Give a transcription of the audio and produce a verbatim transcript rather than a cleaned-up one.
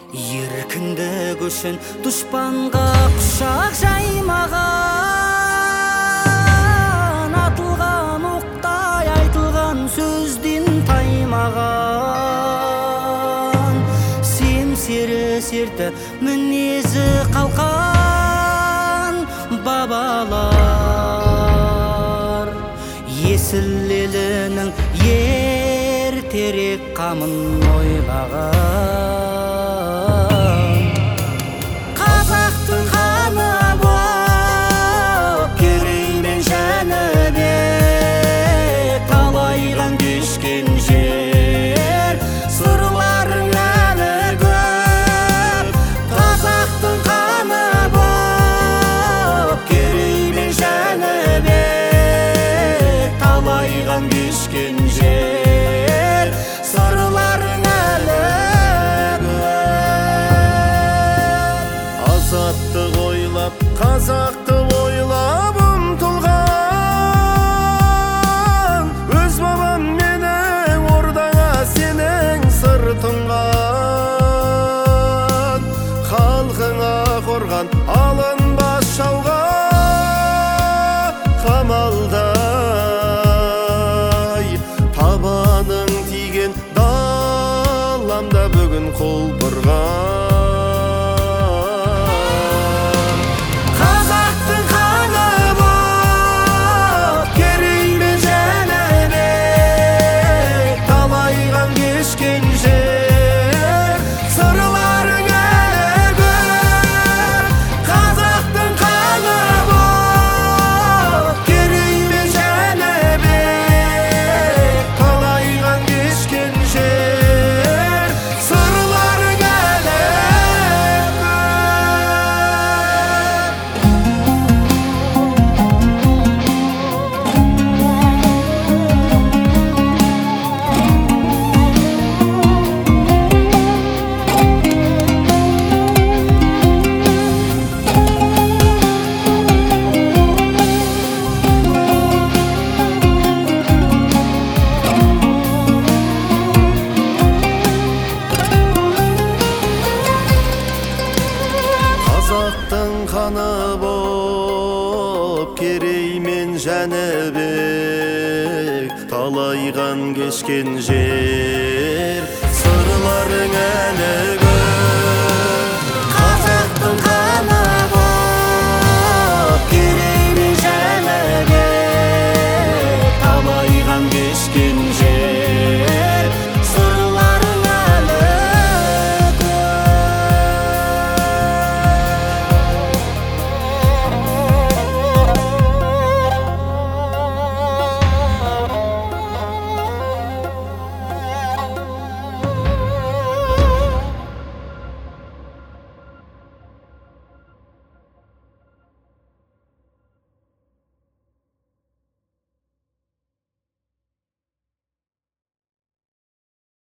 еркіндік үшін дұшпанға құшақ жаймаған, атылған оқтай айтылған сөзден таймаған, семсері серті мінезі қалқан бабалар есіл елінің ертерек қамын ойлаған. Қазақтың қаны боп Керей мен Жәнібек, талайған кешкен жер, сырларың әлі көп. Қазақтың қаны боп Керей мен Жәнібек, талайған кешкен жер, сырларың әлі көп. Азаттық ойлап, қазақты ойлап ұмтылған, өз бабам менің ордаңа сенің сыр тұнған. Халқыңа қорған алынбас жауға қамалдай, табаның тиген даламда бүгін қол бұрған. Қазақтың қаны боп Керей мен Жәнібек, талайған кешкен жер, сырларың әлі көп. Қазақтың қаны боп Керей мен Жәнібек, талайған кешкен жер, сырларың әлі көп. Қазақтың қаны боп Керей мен Жәнібек, талайған кешкен жер,